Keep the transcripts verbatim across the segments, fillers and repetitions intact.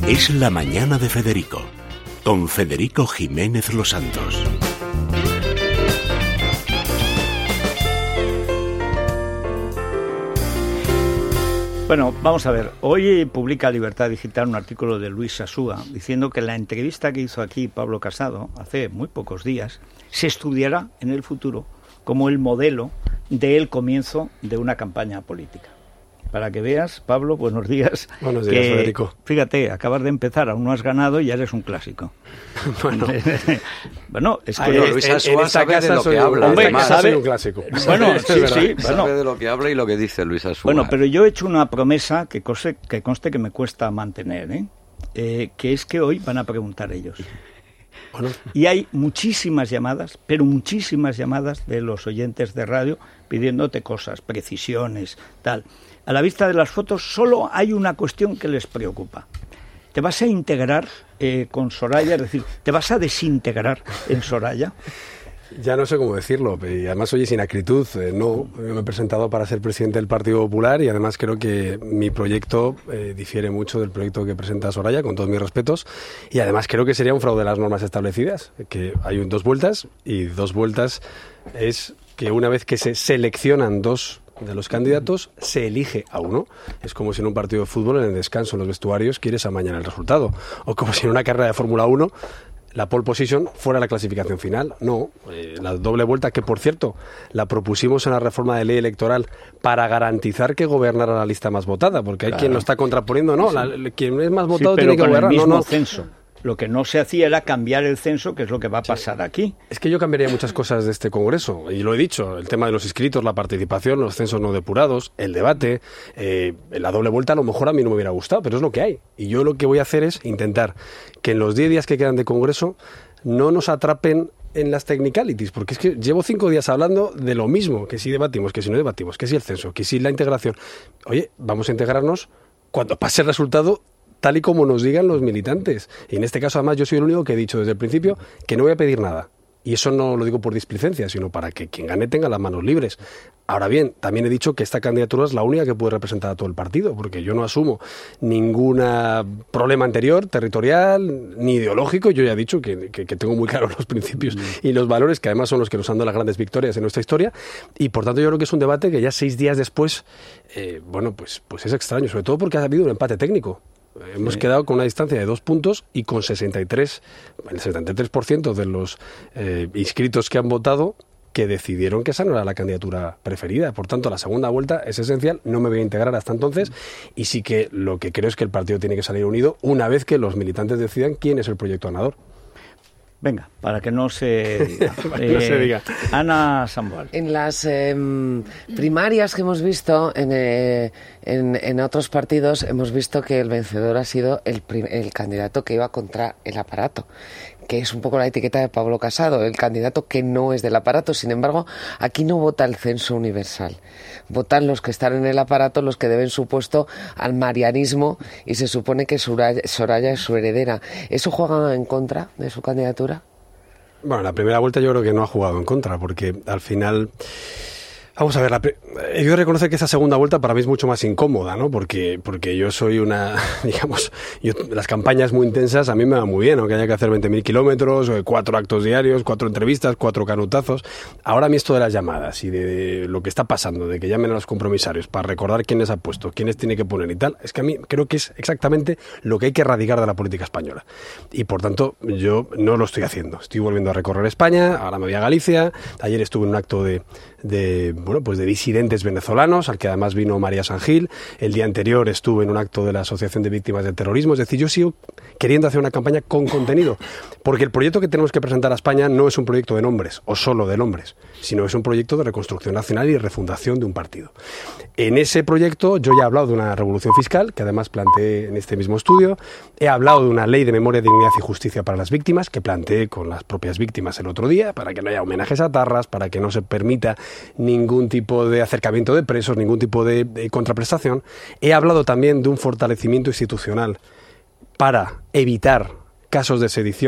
Es la mañana de Federico, con Federico Jiménez Los Santos. Bueno, vamos a ver. Hoy publica Libertad Digital un artículo de Luis Sasúa diciendo que la entrevista que hizo aquí Pablo Casado hace muy pocos días se estudiará en el futuro como el modelo del comienzo de una campaña política. Para que veas, Pablo, buenos días. Buenos días, que, Federico. Fíjate, acabas de empezar, aún no has ganado y ya eres un clásico. Bueno, bueno es que... Ay, no, Luis Asúa sabe de lo que habla. Hombre, además, sabe... soy un clásico. Bueno, sí, sí. Sabe Bueno. de lo que habla y lo que dice Luis Asúa. Bueno, pero yo he hecho una promesa que conste que, conste que me cuesta mantener, ¿eh? Eh, que es que hoy van a preguntar ellos. Bueno. Y hay muchísimas llamadas, pero muchísimas llamadas de los oyentes de radio pidiéndote cosas, precisiones, tal. A la vista de las fotos solo hay una cuestión que les preocupa. ¿Te vas a integrar eh, con Soraya? Es decir, ¿te vas a desintegrar en Soraya? Ya no sé cómo decirlo, y además oye, sin acritud, eh, no, yo me he presentado para ser presidente del Partido Popular y además creo que mi proyecto eh, difiere mucho del proyecto que presenta Soraya, con todos mis respetos, y además creo que sería un fraude de las normas establecidas, que hay dos vueltas, y dos vueltas es que una vez que se seleccionan dos de los candidatos, se elige a uno. Es como si en un partido de fútbol, en el descanso, en los vestuarios, quieres amañar el resultado, o como si en una carrera de Fórmula uno la pole position fuera la clasificación final. No, eh, la doble vuelta, que por cierto la propusimos en la reforma de ley electoral para garantizar que gobernara la lista más votada, porque hay claro. quien lo está contraponiendo, no, sí. la, quien es más votado sí, tiene que con gobernar. El mismo no, no. censo. Lo que no se hacía era cambiar el censo, que es lo que va a pasar sí. aquí. Es que yo cambiaría muchas cosas de este Congreso, y lo he dicho, el tema de los inscritos, la participación, los censos no depurados, el debate, eh, la doble vuelta a lo mejor a mí no me hubiera gustado, pero es lo que hay. Y yo lo que voy a hacer es intentar que en los diez días que quedan de Congreso no nos atrapen en las technicalities, porque es que llevo cinco días hablando de lo mismo, que si debatimos, que si no debatimos, que si el censo, que si la integración. Oye, vamos a integrarnos cuando pase el resultado tal y como nos digan los militantes. Y en este caso, además, yo soy el único que he dicho desde el principio que no voy a pedir nada. Y eso no lo digo por displicencia, sino para que quien gane tenga las manos libres. Ahora bien, también he dicho que esta candidatura es la única que puede representar a todo el partido, porque yo no asumo ningún problema anterior, territorial, ni ideológico. Yo ya he dicho que, que, que tengo muy claros los principios y los valores, que además son los que nos han dado las grandes victorias en nuestra historia. Y por tanto yo creo que es un debate que ya seis días después, eh, bueno, pues, pues es extraño, sobre todo porque ha habido un empate técnico. Hemos sí. quedado con una distancia de dos puntos y con sesenta y tres, el setenta y tres por ciento de los eh, inscritos que han votado que decidieron que esa no era la candidatura preferida. Por tanto, la segunda vuelta es esencial. No me voy a integrar hasta entonces y sí que lo que creo es que el partido tiene que salir unido una vez que los militantes decidan quién es el proyecto ganador. Venga, para que no se diga. para que no se diga. Ana Samboal. En las eh, primarias que hemos visto en, eh, en, en otros partidos, hemos visto que el vencedor ha sido el, el candidato que iba contra el aparato, que es un poco la etiqueta de Pablo Casado, el candidato que no es del aparato. Sin embargo, aquí no vota el censo universal. Votan los que están en el aparato, los que deben su puesto al marianismo, y se supone que Soraya, Soraya es su heredera. ¿Eso juega en contra de su candidatura? Bueno, la primera vuelta yo creo que no ha jugado en contra, porque al final... Vamos a ver, la, he de reconocer que esta segunda vuelta para mí es mucho más incómoda, ¿no? Porque, porque yo soy una, digamos, yo, las campañas muy intensas a mí me van muy bien, aunque haya que hacer veinte mil kilómetros, cuatro actos diarios, cuatro entrevistas, cuatro canutazos. Ahora a mí esto de las llamadas y de, de lo que está pasando, de que llamen a los compromisarios para recordar quiénes ha puesto, quiénes tiene que poner y tal, es que a mí creo que es exactamente lo que hay que erradicar de la política española. Y por tanto, yo no lo estoy haciendo. Estoy volviendo a recorrer España, ahora me voy a Galicia, ayer estuve en un acto de... de bueno, pues de disidentes venezolanos, al que además vino María San Gil. El día anterior estuve en un acto de la Asociación de Víctimas del Terrorismo. Es decir, yo sigo queriendo hacer una campaña con contenido, porque el proyecto que tenemos que presentar a España no es un proyecto de nombres, o solo de nombres, sino es un proyecto de reconstrucción nacional y refundación de un partido. En ese proyecto yo ya he hablado de una revolución fiscal, que además planteé en este mismo estudio. He hablado de una ley de memoria, dignidad y justicia para las víctimas, que planteé con las propias víctimas el otro día, para que no haya homenajes a tarras, para que no se permita ningún ningún tipo de acercamiento de presos, ningún tipo de, de contraprestación. He hablado también de un fortalecimiento institucional para evitar casos de sedición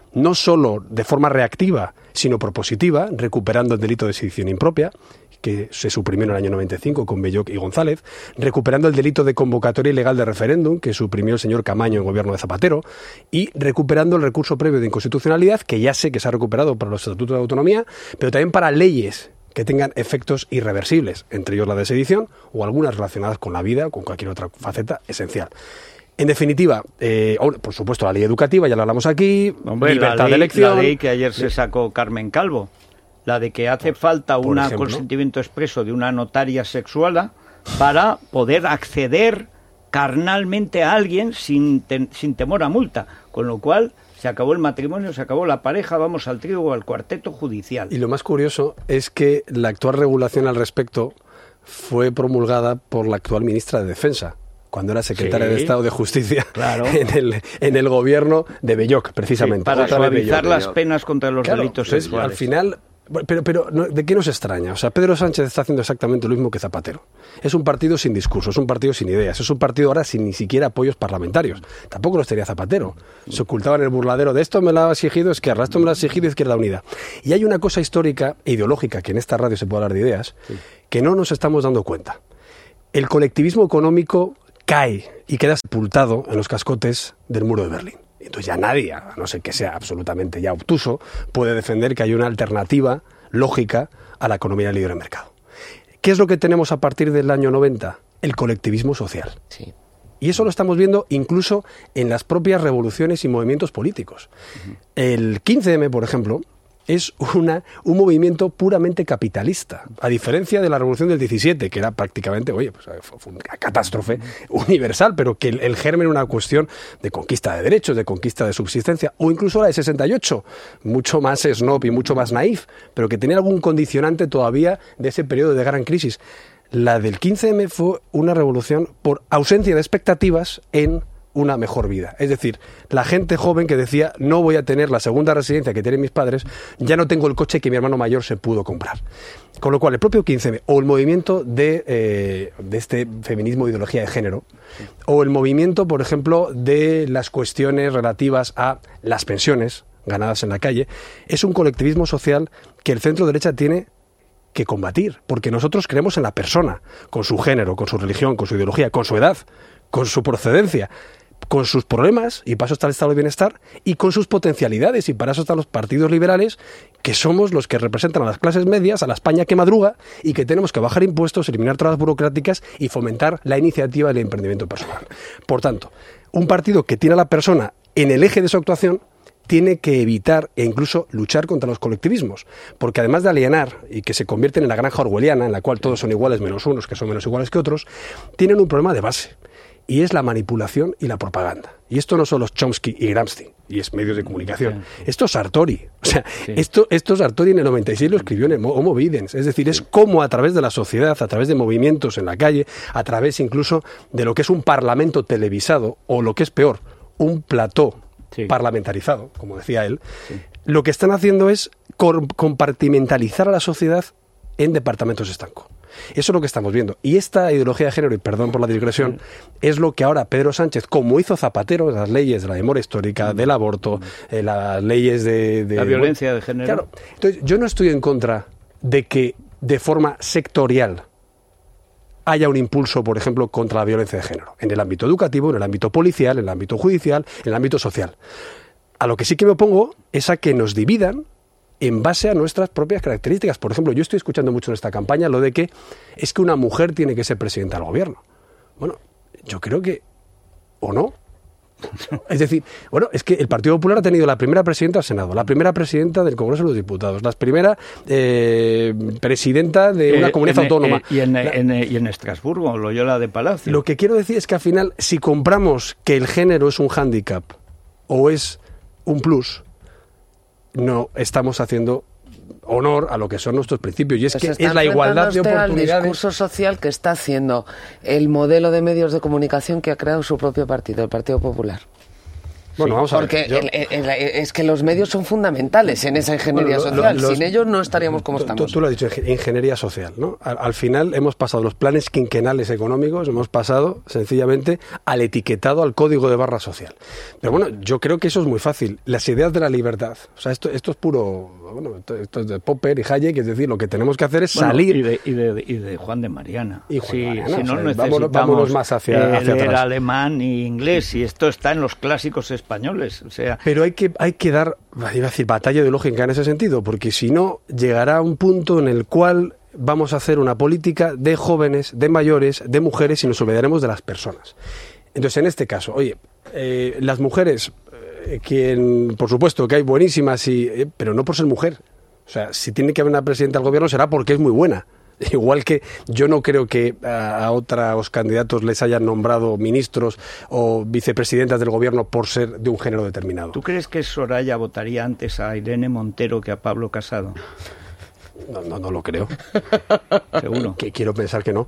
no solo de forma reactiva, sino propositiva, recuperando el delito de sedición impropia, que se suprimió en el año noventa y cinco con Belloc y González, recuperando el delito de convocatoria ilegal de referéndum, que suprimió el señor Camaño en el gobierno de Zapatero, y recuperando el recurso previo de inconstitucionalidad, que ya sé que se ha recuperado para los estatutos de autonomía, pero también para leyes que tengan efectos irreversibles, entre ellos la de sedición o algunas relacionadas con la vida o con cualquier otra faceta esencial. En definitiva, eh, por supuesto, la ley educativa, ya la hablamos aquí, Hombre, libertad la ley, de elección. La ley que ayer se sacó Carmen Calvo, la de que hace falta un consentimiento expreso de una notaria sexuala para poder acceder carnalmente a alguien sin, ten, sin temor a multa, con lo cual se acabó el matrimonio, se acabó la pareja, vamos al trío o al cuarteto judicial. Y lo más curioso es que la actual regulación al respecto fue promulgada por la actual ministra de Defensa, cuando era secretaria sí, de Estado de Justicia, claro, en el en el gobierno de Belloc, precisamente. Sí, para suavizar las penas contra los claro, delitos pues, sexuales. Al final, pero, pero ¿de qué nos extraña? O sea, Pedro Sánchez está haciendo exactamente lo mismo que Zapatero. Es un partido sin discurso, es un partido sin ideas, es un partido ahora sin ni siquiera apoyos parlamentarios. Tampoco los tenía Zapatero. Se ocultaba en el burladero de esto me lo ha exigido Esquerra, esto me lo ha exigido Izquierda Unida. Y hay una cosa histórica e ideológica, que en esta radio se puede hablar de ideas, sí, que no nos estamos dando cuenta. El colectivismo económico cae y queda sepultado en los cascotes del muro de Berlín. Entonces ya nadie, a no ser que sea absolutamente ya obtuso, puede defender que hay una alternativa lógica a la economía libre de mercado. ¿Qué es lo que tenemos a partir del año noventa? El colectivismo social. Sí. Y eso lo estamos viendo incluso en las propias revoluciones y movimientos políticos. Uh-huh. El quince eme, por ejemplo, es una, un movimiento puramente capitalista, a diferencia de la Revolución del diecisiete, que era prácticamente, oye, pues fue una catástrofe universal, pero que el, el germen era una cuestión de conquista de derechos, de conquista de subsistencia, o incluso la de sesenta y ocho, mucho más snob y mucho más naif, pero que tenía algún condicionante todavía de ese periodo de gran crisis. La del quince eme fue una revolución por ausencia de expectativas en una mejor vida. Es decir, la gente joven que decía no voy a tener la segunda residencia que tienen mis padres, ya no tengo el coche que mi hermano mayor se pudo comprar. Con lo cual, el propio quince eme o el movimiento de, eh, de este feminismo de ideología de género, o el movimiento, por ejemplo, de las cuestiones relativas a las pensiones ganadas en la calle, es un colectivismo social que el centro derecha tiene que combatir, porque nosotros creemos en la persona, con su género, con su religión, con su ideología, con su edad, con su procedencia, con sus problemas, y para eso está el estado de bienestar, y con sus potencialidades, y para eso están los partidos liberales, que somos los que representan a las clases medias, a la España que madruga, y que tenemos que bajar impuestos, eliminar trabas burocráticas y fomentar la iniciativa y el emprendimiento personal. Por tanto, un partido que tiene a la persona en el eje de su actuación tiene que evitar e incluso luchar contra los colectivismos, porque además de alienar y que se convierten en la granja orwelliana, en la cual todos son iguales menos unos que son menos iguales que otros, tienen un problema de base, y es la manipulación y la propaganda. Y esto no son los Chomsky y Gramsci, y es medios de comunicación. Esto es Sartori. O sea, sí. esto, esto Sartori en el noventa y seis lo escribió en el Homo Videns. Es decir, es cómo a través de la sociedad, a través de movimientos en la calle, a través incluso de lo que es un parlamento televisado, o lo que es peor, un plató sí. parlamentarizado, como decía él, sí. lo que están haciendo es compartimentalizar a la sociedad en departamentos estancos. Eso es lo que estamos viendo. Y esta ideología de género, y perdón por la digresión, es lo que ahora Pedro Sánchez, como hizo Zapatero, las leyes de la memoria histórica, del aborto, eh, las leyes de, de... La violencia de género. Claro. Entonces, yo no estoy en contra de que de forma sectorial haya un impulso, por ejemplo, contra la violencia de género, en el ámbito educativo, en el ámbito policial, en el ámbito judicial, en el ámbito social. A lo que sí que me opongo es a que nos dividan en base a nuestras propias características. Por ejemplo, yo estoy escuchando mucho en esta campaña lo de que es que una mujer tiene que ser presidenta del gobierno. Bueno, yo creo que... ¿O no? Es decir, bueno, es que el Partido Popular ha tenido la primera presidenta del Senado, la primera presidenta del Congreso de los Diputados, la primera eh, presidenta de una eh, comunidad en, autónoma. Eh, y, en, la, en, y en Estrasburgo, Loyola de Palacio. Lo que quiero decir es que al final, si compramos que el género es un hándicap o es un plus, no estamos haciendo honor a lo que son nuestros principios, y es pues que es la igualdad de oportunidades. Al discurso social que está haciendo el modelo de medios de comunicación que ha creado su propio partido, el Partido Popular. Bueno, vamos a Porque ver. Yo... el, el, el, es que los medios son fundamentales en esa ingeniería bueno, social. Los, Sin ellos no estaríamos como estamos. Tú, tú lo has dicho, ingeniería social, ¿no? Al, al final hemos pasado los planes quinquenales económicos, hemos pasado sencillamente al etiquetado, al código de barra social. Pero bueno, yo creo que eso es muy fácil. Las ideas de la libertad. O sea, esto, esto es puro... Bueno, esto, esto es de Popper y Hayek, es decir, lo que tenemos que hacer es bueno, salir... Y de, y, de, y de Juan de Mariana. Y Juan sí, de Mariana. Si no, O sea, necesitamos vámonos, vámonos más hacia, eh, hacia leer atrás. alemán y inglés, y esto está en los clásicos españoles. O sea... Pero hay que, hay que dar, iba a decir, batalla ideológica en ese sentido, porque si no, llegará un punto en el cual vamos a hacer una política de jóvenes, de mayores, de mujeres, y nos olvidaremos de las personas. Entonces, en este caso, oye, eh, las mujeres, eh, quien, por supuesto, que hay buenísimas, y, eh, pero no por ser mujer. O sea, si tiene que haber una presidenta del gobierno será porque es muy buena. Igual que yo no creo que a, a otros candidatos les hayan nombrado ministros o vicepresidentas del gobierno por ser de un género determinado. ¿Tú crees que Soraya votaría antes a Irene Montero que a Pablo Casado? No, no, no lo creo. ¿Seguro? Que quiero pensar que no.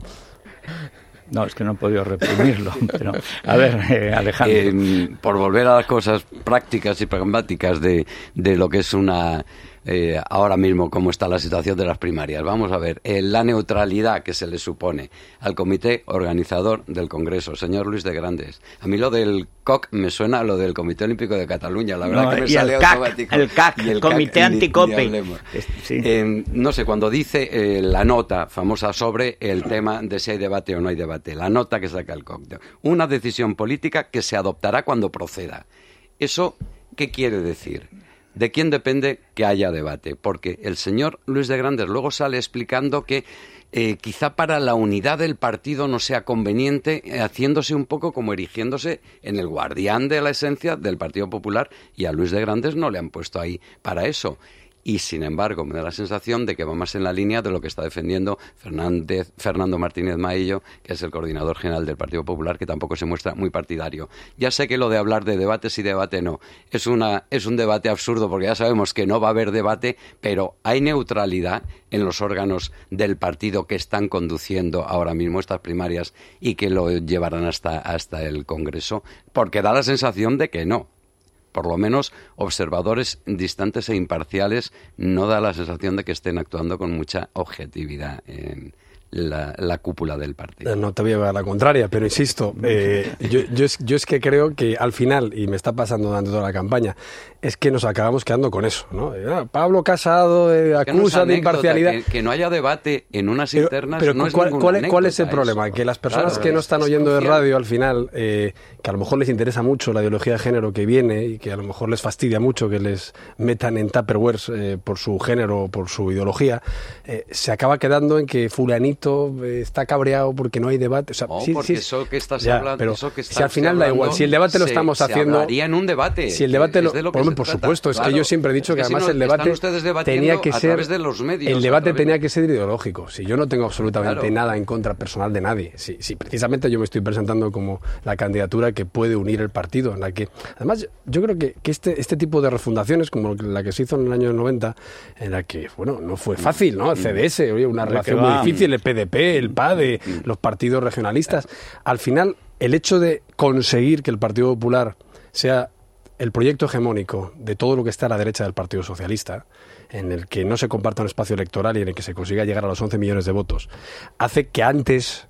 No, es que no he podido reprimirlo. Pero, a ver, eh, Alejandro. Eh, por volver a las cosas prácticas y pragmáticas de, de lo que es una... Eh, ahora mismo cómo está la situación de las primarias. Vamos a ver, eh, la neutralidad que se le supone al comité organizador del Congreso, señor Luis de Grandes. A mí lo del C O C me suena a lo del Comité Olímpico de Cataluña, la verdad no, que me y sale el C A C, automático. el C A C, y el Comité C A C, Anticope. Ni, ni sí. eh, no sé, cuando dice eh, la nota famosa sobre el tema de si hay debate o no hay debate, la nota que saca el C O C, una decisión política que se adoptará cuando proceda. ¿Eso qué quiere decir? ¿De quién depende que haya debate? Porque el señor Luis de Grandes luego sale explicando que eh, quizá para la unidad del partido no sea conveniente, eh, haciéndose un poco como erigiéndose en el guardián de la esencia del Partido Popular, y a Luis de Grandes no le han puesto ahí para eso. Y, sin embargo, me da la sensación de que va más en la línea de lo que está defendiendo Fernández, Fernando Martínez Maillo, que es el coordinador general del Partido Popular, que tampoco se muestra muy partidario. Ya sé que lo de hablar de debate sí, debate no, es, una, es un debate absurdo, porque ya sabemos que no va a haber debate, pero hay neutralidad en los órganos del partido que están conduciendo ahora mismo estas primarias y que lo llevarán hasta, hasta el Congreso, porque da la sensación de que no. Por lo menos observadores distantes e imparciales, no da la sensación de que estén actuando con mucha objetividad en la, la cúpula del partido. No te voy a llevar a la contraria, pero insisto, eh, yo, yo, es, yo es que creo que al final, y me está pasando durante toda la campaña, es que nos acabamos quedando con eso, ¿no? Pablo Casado eh, acusa de imparcialidad. Que, que no haya debate en unas pero, internas pero no es ¿cuál, ninguna ¿cuál, anécdota ¿Cuál es el problema? Eso. Que las personas Claro, que no es, están es oyendo crucial. de radio al final, eh, que a lo mejor les interesa mucho la ideología de género que viene y que a lo mejor les fastidia mucho que les metan en Tupperware eh, por su género o por su ideología, eh, se acaba quedando en que fulanito eh, está cabreado porque no hay debate. O sea, no, sí, porque sí, eso que estás ya, hablando, pero eso que estás si al final da igual, si el debate lo se, estamos se haciendo... hablaría en un debate. Si el debate lo, lo por, por por supuesto, es claro, que yo siempre he dicho que, que además si no, el debate tenía que ser de los medios, el debate tenía que ser ideológico. Si yo no tengo absolutamente claro. nada en contra personal de nadie, si, si precisamente yo me estoy presentando como la candidatura que puede unir el partido, en la que además yo creo que, que este este tipo de refundaciones como la que se hizo en el año noventa, en la que bueno no fue fácil, ¿no? El C D S, oye, una relación muy difícil, el P D P, el P A D E, los partidos regionalistas. Al final, el hecho de conseguir que el Partido Popular sea el proyecto hegemónico de todo lo que está a la derecha del Partido Socialista, en el que no se comparta un espacio electoral y en el que se consiga llegar a los once millones de votos, hace que antes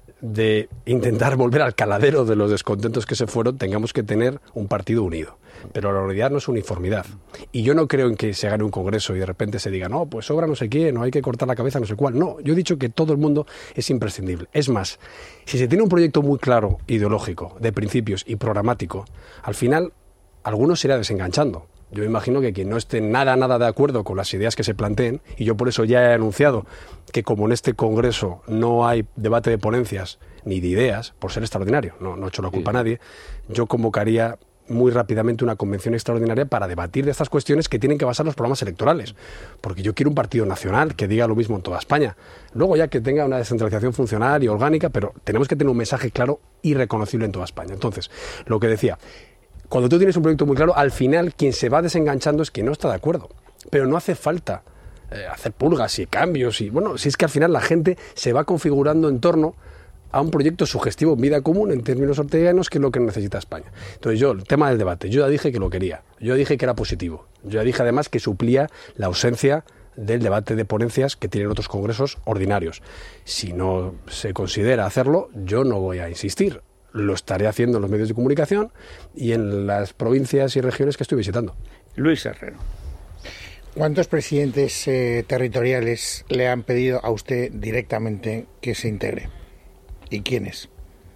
de intentar volver al caladero de los descontentos que se fueron, tengamos que tener un partido unido. Pero la unidad no es uniformidad. Y yo no creo en que se gane un congreso y de repente se diga, no, pues sobra no sé quién, no hay que cortar la cabeza no sé cuál. No, yo he dicho que todo el mundo es imprescindible. Es más, si se tiene un proyecto muy claro, ideológico, de principios y programático, al final algunos se irá desenganchando. Yo me imagino que quien no esté nada, nada de acuerdo con las ideas que se planteen, y yo por eso ya he anunciado que como en este congreso no hay debate de ponencias ni de ideas, por ser extraordinario, no, no he hecho la culpa sí. a nadie, yo convocaría muy rápidamente una convención extraordinaria para debatir de estas cuestiones que tienen que basar los programas electorales, porque yo quiero un partido nacional que diga lo mismo en toda España, luego ya que tenga una descentralización funcional y orgánica, pero tenemos que tener un mensaje claro y reconocible en toda España. Entonces, lo que decía, cuando tú tienes un proyecto muy claro, al final quien se va desenganchando es quien no está de acuerdo, pero no hace falta eh, hacer purgas y cambios, y bueno, si es que al final la gente se va configurando en torno a un proyecto sugestivo en vida común en términos orteguianos, que es lo que necesita España. Entonces yo, el tema del debate, yo ya dije que lo quería, yo ya dije que era positivo, yo ya dije además que suplía la ausencia del debate de ponencias que tienen otros congresos ordinarios. Si no se considera hacerlo, yo no voy a insistir, lo estaré haciendo en los medios de comunicación y en las provincias y regiones que estoy visitando. Luis Herrero. ¿Cuántos presidentes eh, territoriales le han pedido a usted directamente que se integre? ¿Y quiénes?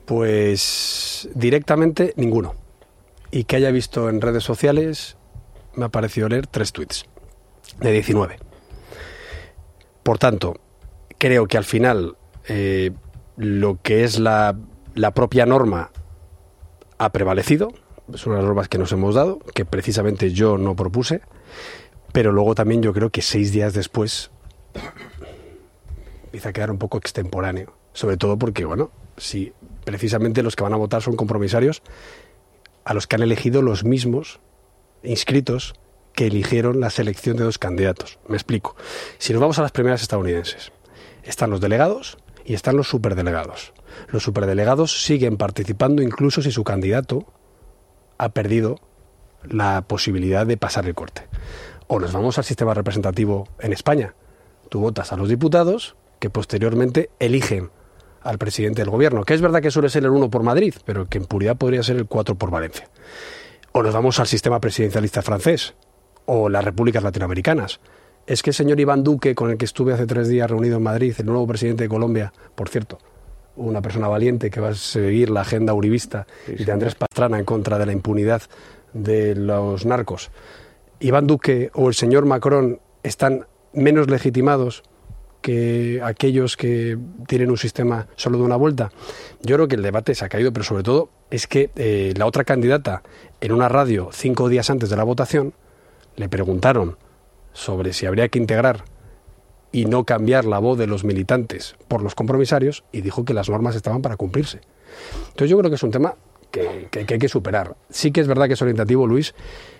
Pues directamente ninguno. Y que haya visto en redes sociales, me ha parecido leer tres tuits de diecinueve. Por tanto, creo que al final eh, lo que es la, la propia norma ha prevalecido. Son las normas que nos hemos dado, que precisamente yo no propuse. Pero luego también yo creo que seis días después empieza a quedar un poco extemporáneo. Sobre todo porque, bueno, si precisamente los que van a votar son compromisarios a los que han elegido los mismos inscritos que eligieron la selección de dos candidatos. Me explico. Si nos vamos a las primeras estadounidenses, están los delegados y están los superdelegados. Los superdelegados siguen participando incluso si su candidato ha perdido la posibilidad de pasar el corte. O nos vamos al sistema representativo en España. Tú votas a los diputados que posteriormente eligen al presidente del gobierno, que es verdad que suele ser el uno por Madrid, pero que en puridad podría ser el cuatro por Valencia. O nos vamos al sistema presidencialista francés o las repúblicas latinoamericanas. Es que el señor Iván Duque, con el que estuve hace tres días reunido en Madrid, el nuevo presidente de Colombia, por cierto, una persona valiente que va a seguir la agenda uribista sí, sí. y de Andrés Pastrana en contra de la impunidad de los narcos. Iván Duque o el señor Macron están menos legitimados que aquellos que tienen un sistema solo de una vuelta. Yo creo que el debate se ha caído, pero sobre todo es que eh, la otra candidata en una radio cinco días antes de la votación le preguntaron sobre si habría que integrar y no cambiar la voz de los militantes por los compromisarios y dijo que las normas estaban para cumplirse. Entonces yo creo que es un tema que, que, que hay que superar. Sí que es verdad que es orientativo, Luis,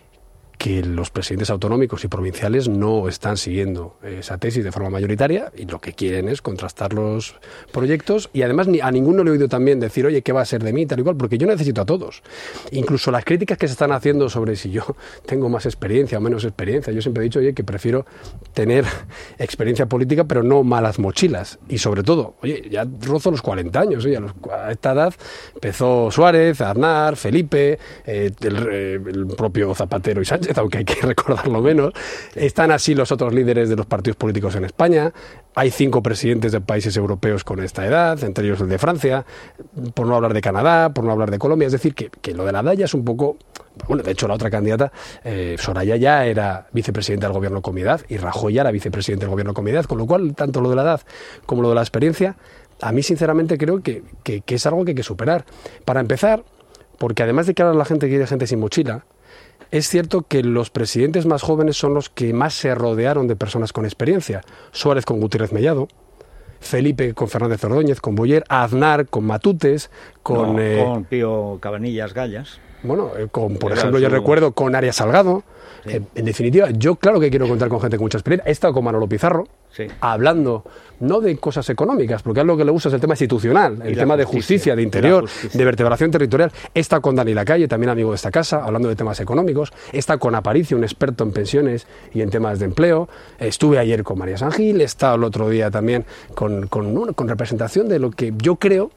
que los presidentes autonómicos y provinciales no están siguiendo esa tesis de forma mayoritaria y lo que quieren es contrastar los proyectos y además ni, a ninguno le he oído también decir, oye, ¿qué va a ser de mí? Tal y cual, porque yo necesito a todos. Incluso las críticas que se están haciendo sobre si yo tengo más experiencia o menos experiencia, yo siempre he dicho, oye, que prefiero tener experiencia política pero no malas mochilas y sobre todo, oye, ya rozo los cuarenta años, oye, a, los, a esta edad empezó Suárez, Aznar, Felipe, eh, el, eh, el propio Zapatero y Sánchez, aunque hay que recordarlo menos. Están así los otros líderes de los partidos políticos en España. Hay cinco presidentes de países europeos con esta edad, entre ellos el de Francia, por no hablar de Canadá, por no hablar de Colombia. Es decir, que, que lo de la edad ya es un poco... Bueno, de hecho, la otra candidata, eh, Soraya, ya era vicepresidenta del gobierno con mi edad y Rajoy ya era vicepresidente del gobierno con mi edad, con lo cual, tanto lo de la edad como lo de la experiencia, a mí sinceramente creo que, que, que es algo que hay que superar. Para empezar, porque además de que ahora la gente quiere gente sin mochila, es cierto que los presidentes más jóvenes son los que más se rodearon de personas con experiencia. Suárez con Gutiérrez Mellado, Felipe con Fernández Ordóñez, con Boyer, Aznar con Matutes, con... No, eh, con Pío Cabanillas Gallas. Bueno, eh, con, por Era ejemplo, su... yo recuerdo con Arias Salgado. Sí. Eh, en definitiva, yo claro que quiero contar con gente con mucha experiencia. He estado con Manolo Pizarro, sí. hablando no de cosas económicas, porque a él lo que le gusta es el tema institucional, el tema justicia, de justicia, de interior, justicia. de vertebración territorial. He estado con Dani Lacalle, también amigo de esta casa, hablando de temas económicos. He estado con Aparicio, un experto en pensiones y en temas de empleo. Estuve ayer con María San Gil, he estado el otro día también con, con, con representación de lo que yo creo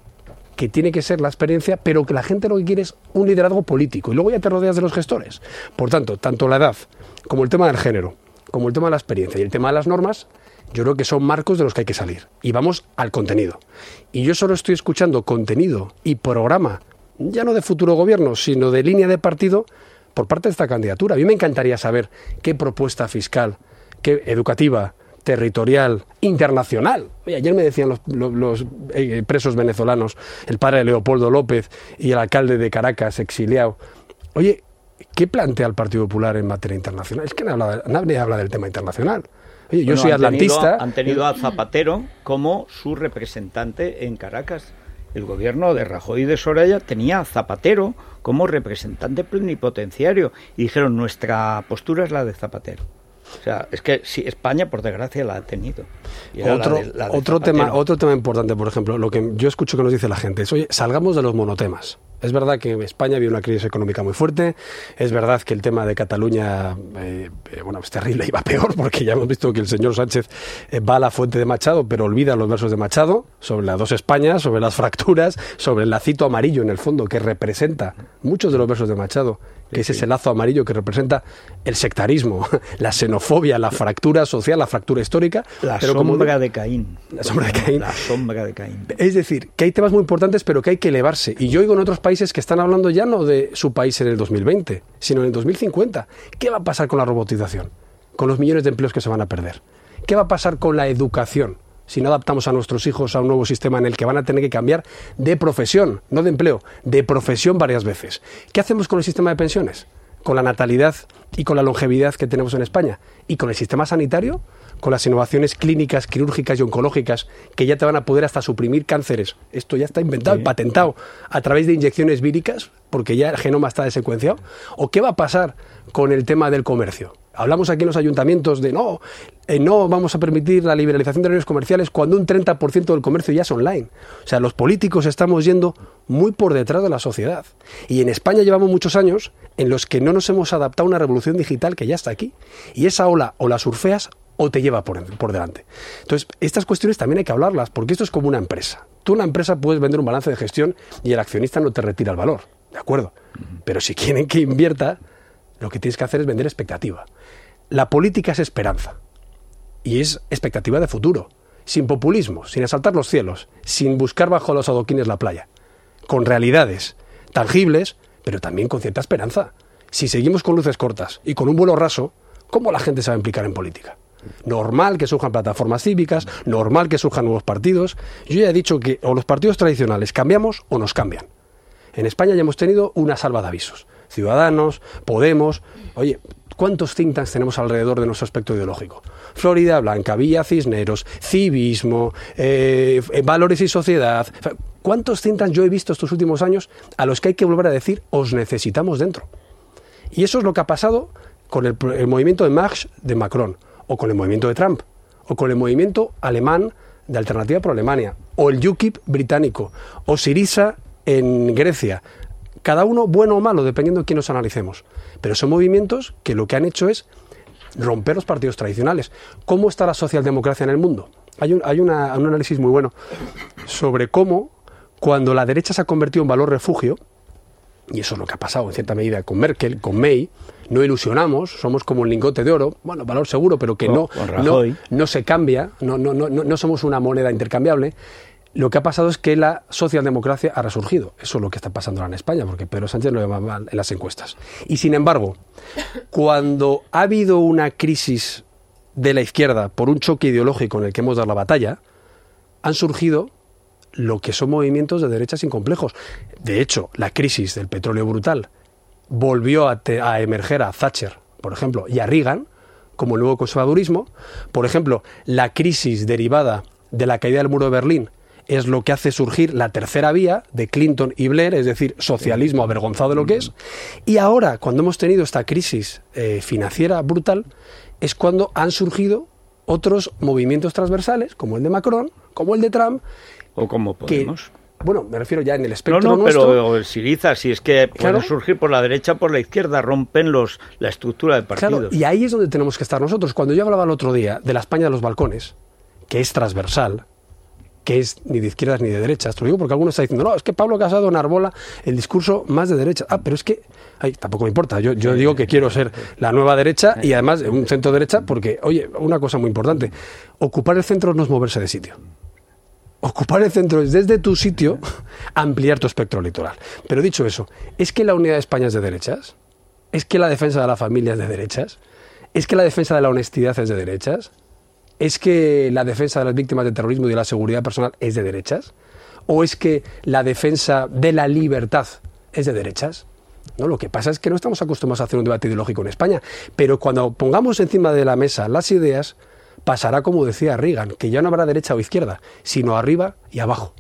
que tiene que ser la experiencia, pero que la gente lo que quiere es un liderazgo político y luego ya te rodeas de los gestores. Por tanto, tanto la edad como el tema del género, como el tema de la experiencia y el tema de las normas, yo creo que son marcos de los que hay que salir. Y vamos al contenido. Y yo solo estoy escuchando contenido y programa, ya no de futuro gobierno, sino de línea de partido por parte de esta candidatura. A mí me encantaría saber qué propuesta fiscal, qué educativa, territorial, internacional. Oye, ayer me decían los, los, los eh, presos venezolanos, el padre de Leopoldo López y el alcalde de Caracas, exiliado. Oye, ¿qué plantea el Partido Popular en materia internacional? Es que nadie habla, nadie habla del tema internacional. Oye, yo bueno, soy han atlantista. Tenido, han tenido a Zapatero como su representante en Caracas. El gobierno de Rajoy y de Soraya tenía a Zapatero como representante plenipotenciario y dijeron, nuestra postura es la de Zapatero. O sea, es que sí, España, por desgracia, la ha tenido. Y era Otro, la de, la de otro, Zapatero. tema, otro tema importante, por ejemplo, lo que yo escucho que nos dice la gente es, oye, salgamos de los monotemas. Es verdad que España vive una crisis económica muy fuerte, es verdad que el tema de Cataluña, eh, eh, bueno, es terrible y va peor, porque ya hemos visto que el señor Sánchez eh, va a la fuente de Machado, pero olvida los versos de Machado, sobre las dos Españas, sobre las fracturas, sobre el lacito amarillo en el fondo, que representa muchos de los versos de Machado, que es ese lazo amarillo que representa el sectarismo, la xenofobia, la fractura social, la fractura histórica. La pero sombra como, de Caín. La sombra de Caín. La sombra de Caín. Es decir, que hay temas muy importantes, pero que hay que elevarse. Y yo oigo en otros países que están hablando ya no de su país en el dos mil veinte, sino en el dos mil cincuenta. ¿Qué va a pasar con la robotización? Con los millones de empleos que se van a perder. ¿Qué va a pasar con la educación? Si no adaptamos a nuestros hijos a un nuevo sistema en el que van a tener que cambiar de profesión, no de empleo, de profesión varias veces. ¿Qué hacemos con el sistema de pensiones? Con la natalidad y con la longevidad que tenemos en España. ¿Y con el sistema sanitario? Con las innovaciones clínicas, quirúrgicas y oncológicas que ya te van a poder hasta suprimir cánceres. Esto ya está inventado, sí, patentado, a través de inyecciones víricas, porque ya el genoma está desecuenciado. ¿O qué va a pasar con el tema del comercio? Hablamos aquí en los ayuntamientos de no, eh, no vamos a permitir la liberalización de horarios comerciales cuando un treinta por ciento del comercio ya es online. O sea, los políticos estamos yendo muy por detrás de la sociedad. Y en España llevamos muchos años en los que no nos hemos adaptado a una revolución digital que ya está aquí. Y esa ola o la surfeas o te lleva por, por delante. Entonces, estas cuestiones también hay que hablarlas, porque esto es como una empresa. Tú una empresa puedes vender un balance de gestión y el accionista no te retira el valor, ¿de acuerdo? Pero si quieren que invierta, lo que tienes que hacer es vender expectativa. La política es esperanza y es expectativa de futuro, sin populismo, sin asaltar los cielos, sin buscar bajo los adoquines la playa, con realidades tangibles, pero también con cierta esperanza. Si seguimos con luces cortas y con un vuelo raso, ¿cómo la gente se va a implicar en política? Normal que surjan plataformas cívicas, normal que surjan nuevos partidos. Yo ya he dicho que o los partidos tradicionales cambiamos o nos cambian. En España ya hemos tenido una salva de avisos. Ciudadanos, Podemos. Oye, ¿cuántos think tanks tenemos alrededor de nuestro aspecto ideológico? Florida Blanca, Villa Cisneros, Civismo, eh, Valores y Sociedad. ¿Cuántos think tanks yo he visto estos últimos años a los que hay que volver a decir os necesitamos dentro? Y eso es lo que ha pasado con el, el movimiento de Marx de Macron, o con el movimiento de Trump, o con el movimiento alemán de Alternativa por Alemania, o el U K I P británico, o Syriza en Grecia. Cada uno bueno o malo, dependiendo de quién nos analicemos. Pero son movimientos que lo que han hecho es romper los partidos tradicionales. ¿Cómo está la socialdemocracia en el mundo? Hay un, hay una, un análisis muy bueno sobre cómo, cuando la derecha se ha convertido en valor refugio, y eso es lo que ha pasado en cierta medida con Merkel, con May, no ilusionamos, somos como un lingote de oro, bueno, valor seguro, pero que no, no, no se cambia, no, no, no, no somos una moneda intercambiable. Lo que ha pasado es que la socialdemocracia ha resurgido. Eso es lo que está pasando ahora en España, porque Pedro Sánchez lo llama mal en las encuestas. Y sin embargo, cuando ha habido una crisis de la izquierda por un choque ideológico en el que hemos dado la batalla, han surgido lo que son movimientos de derecha sin complejos. De hecho, la crisis del petróleo brutal volvió a, te, a emerger a Thatcher, por ejemplo, y a Reagan, como el nuevo conservadurismo. Por ejemplo, la crisis derivada de la caída del muro de Berlín es lo que hace surgir la tercera vía de Clinton y Blair, es decir, socialismo avergonzado de lo que es. Y ahora, cuando hemos tenido esta crisis eh, financiera brutal, es cuando han surgido otros movimientos transversales, como el de Macron, como el de Trump. O como Podemos. Que, bueno, me refiero ya en el espectro no, no, nuestro. pero el Syriza, si es que Claro. pueden surgir por la derecha, por la izquierda, rompen los la estructura de partidos. Claro, y ahí es donde tenemos que estar nosotros. Cuando yo hablaba el otro día de la España de los balcones, que es transversal, que es ni de izquierdas ni de derechas, te lo digo porque algunos están diciendo, no, es que Pablo Casado enarbola el discurso más de derecha. Ah, pero es que, ay, tampoco me importa, yo, yo digo que quiero ser la nueva derecha y además un centro derecha porque, oye, una cosa muy importante, ocupar el centro no es moverse de sitio. Ocupar el centro es desde tu sitio ampliar tu espectro electoral. Pero dicho eso, ¿es que la unidad de España es de derechas? ¿Es que la defensa de la familia es de derechas? ¿Es que la defensa de la honestidad es de derechas? ¿Es que la defensa de las víctimas del terrorismo y de la seguridad personal es de derechas? ¿O es que la defensa de la libertad es de derechas? No, lo que pasa es que no estamos acostumbrados a hacer un debate ideológico en España, pero cuando pongamos encima de la mesa las ideas, pasará como decía Reagan, que ya no habrá derecha o izquierda, sino arriba y abajo.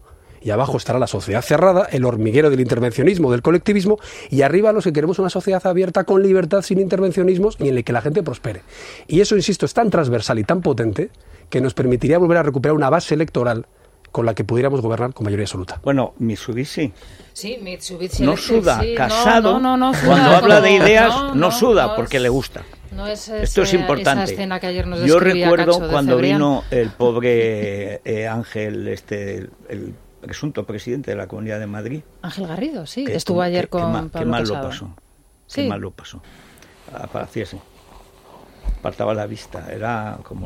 y abajo estará la sociedad cerrada, el hormiguero del intervencionismo, del colectivismo, y arriba los que queremos una sociedad abierta con libertad, sin intervencionismos y en la que la gente prospere. Y eso, insisto, es tan transversal y tan potente que nos permitiría volver a recuperar una base electoral con la que pudiéramos gobernar con mayoría absoluta. Bueno, Mitsubishi. Sí, Mitsubishi no Electric, suda, sí. Casado, no, no, no, no suda, cuando habla como, de ideas, no, no, no suda, no porque es, le gusta. No es ese, Esto es importante. Esa escena que ayer nos Yo describía recuerdo Cacho de cuando Cebrián. vino el pobre eh, Ángel, este, el, el presunto presidente de la Comunidad de Madrid. Ángel Garrido, sí, que, estuvo ayer que, con que mal, Pablo Qué mal Casado. lo pasó. Sí. Qué mal lo pasó. Aparecía así. Apartaba la vista. Era como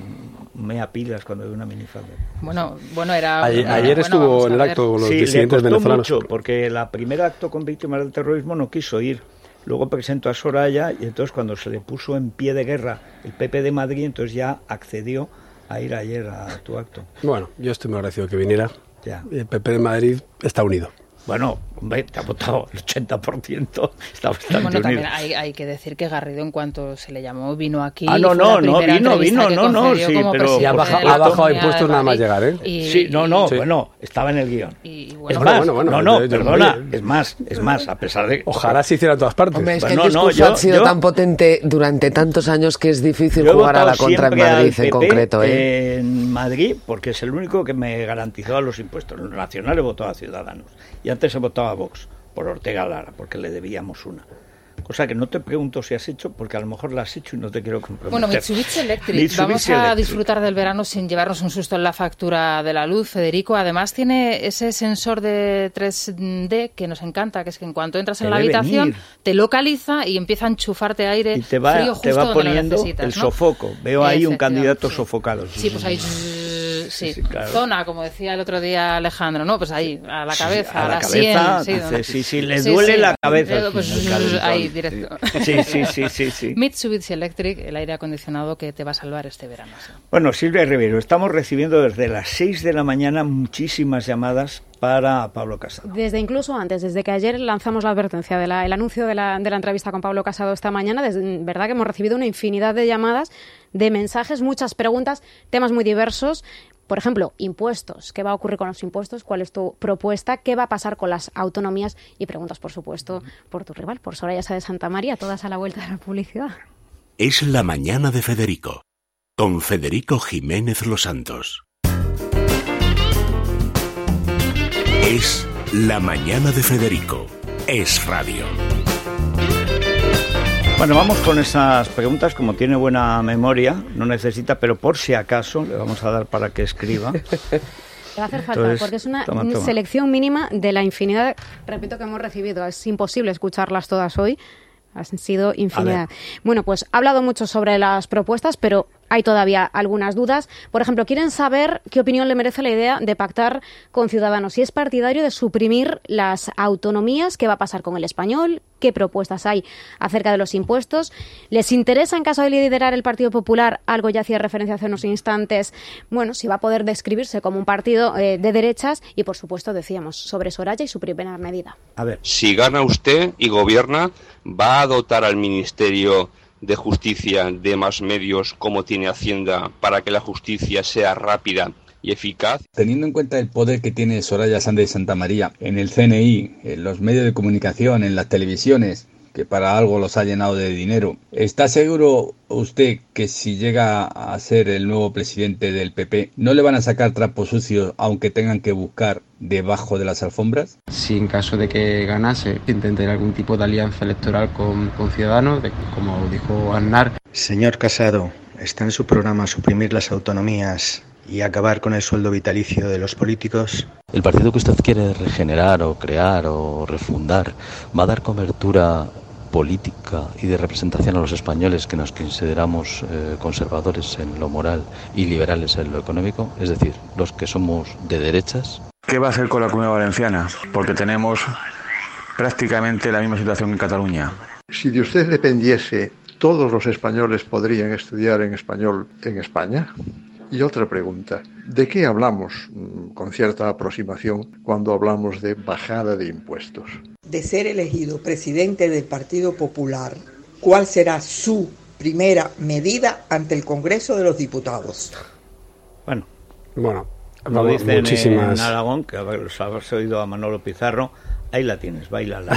un mea pilas cuando había una minifalda. Bueno, bueno, era... Ayer, bueno, ayer bueno, estuvo en el ver. acto con los sí, disidentes le costó venezolanos. mucho, porque el primer acto con víctimas del terrorismo no quiso ir. Luego presentó a Soraya y entonces cuando se le puso en pie de guerra el P P de Madrid, entonces ya accedió a ir ayer a tu acto. Bueno, yo estoy muy agradecido que viniera. Ya. El P P de Madrid está unido. Bueno, hombre, te ha votado el ochenta por ciento, está bastante Bueno, unido. también hay, hay que decir que Garrido, en cuanto se le llamó, vino aquí. Ah, no, fue no, la no, primera vino, entrevista vino, que no, no, concedió sí, como pero... presidente Y ha de bajado, la ha bajado Comunidad impuestos de nada más Madrid. llegar, ¿eh? Y, Sí, no, no, y, bueno, estaba en el guión. Y, y Es bueno, más, bueno, bueno, no, no, yo- yo- perdona, oye. es más, es más, a pesar de... Ojalá se hiciera en todas partes. Hombre, es que Bueno, el no, discurso yo- ha sido yo- tan potente durante tantos años que es difícil Yo he jugar a la votado contra en siempre al Madrid P P en concreto. ¿eh? en Madrid porque es el único que me garantizaba los impuestos. En el Nacional he votado a Ciudadanos y antes he votado a Vox por Ortega Lara porque le debíamos una. Cosa que no te pregunto si has hecho porque a lo mejor la has hecho y no te quiero comprometer. Bueno, Mitsubishi Electric. Mitsubishi Vamos a Electric. disfrutar del verano sin llevarnos un susto en la factura de la luz, Federico. Además tiene ese sensor de tres D que nos encanta, que es que en cuanto entras en Te la ve habitación venir. te localiza y empieza a enchufarte aire y te va, frío justo te va donde lo poniendo necesitas, el ¿no? sofoco. Veo ahí un Efectivamente, candidato sí. sofocado. Sí, pues ahí... Sí, Sí, sí, claro. zona, como decía el otro día Alejandro, ¿no? Pues ahí, a la Sí, cabeza, a a la la cabeza, sien. Sí, dice, donde- sí, sí, le Sí, duele sí. la cabeza. Eh, pues, Sí, el calentón. ahí, directo. Sí, sí, sí, sí, sí. Mitsubishi Electric, el aire acondicionado que te va a salvar este verano. Sí. Bueno, Silvia Rivero, estamos recibiendo desde las seis de la mañana muchísimas llamadas para Pablo Casado. Desde incluso antes, desde que ayer lanzamos la advertencia del anuncio de la, de la entrevista con Pablo Casado esta mañana, desde, verdad que hemos recibido una infinidad de llamadas, de mensajes, muchas preguntas, temas muy diversos. Por ejemplo, impuestos. ¿Qué va a ocurrir con los impuestos? ¿Cuál es tu propuesta? ¿Qué va a pasar con las autonomías? Y preguntas, por supuesto, por tu rival, por Soraya Sáenz de Santa María, todas a la vuelta de la publicidad. Es la mañana de Federico, con Federico Jiménez Los Santos. Es la mañana de Federico. Es radio. Bueno, vamos con esas preguntas. Como tiene buena memoria, no necesita, pero por si acaso le vamos a dar para que escriba. Le va a hacer falta, Entonces, porque es una toma, toma. selección mínima de la infinidad, repito, que hemos recibido. Es imposible escucharlas todas hoy. Han sido infinidad. Bueno, pues ha hablado mucho sobre las propuestas, pero hay todavía algunas dudas. Por ejemplo, quieren saber qué opinión le merece la idea de pactar con Ciudadanos. Si es partidario de suprimir las autonomías, qué va a pasar con el español, qué propuestas hay acerca de los impuestos. ¿Les interesa, en caso de liderar el Partido Popular, algo ya hacía referencia hace unos instantes, bueno, si va a poder describirse como un partido eh, de derechas? Y, por supuesto, decíamos, sobre Soraya y su primera medida. A ver. Si gana usted y gobierna, ¿va a dotar al Ministerio de Justicia de más medios como tiene Hacienda para que la justicia sea rápida y eficaz? Teniendo en cuenta el poder que tiene Soraya Sáenz de Santa María en el C N I, en los medios de comunicación, en las televisiones, que para algo los ha llenado de dinero, ¿está seguro usted que si llega a ser el nuevo presidente del P P no le van a sacar trapos sucios aunque tengan que buscar debajo de las alfombras? Si en caso de que ganase, intentaría algún tipo de alianza electoral con, con Ciudadanos, de, como dijo Aznar. Señor Casado, ¿está en su programa suprimir las autonomías y acabar con el sueldo vitalicio de los políticos? ¿El partido que usted quiere regenerar o crear o refundar va a dar cobertura política y de representación a los españoles que nos consideramos eh, conservadores en lo moral y liberales en lo económico? Es decir, los que somos de derechas. ¿Qué va a hacer con la Comunidad Valenciana? Porque tenemos prácticamente la misma situación que en Cataluña. Si de usted dependiese, ¿todos los españoles podrían estudiar en español en España? Y otra pregunta, ¿de qué hablamos con cierta aproximación cuando hablamos de bajada de impuestos? De ser elegido presidente del Partido Popular, ¿cuál será su primera medida ante el Congreso de los Diputados? Bueno, bueno, Como Vamos, dicen muchísimas... en Aragón, que los habrás oído a Manolo Pizarro, ahí la tienes, bailala.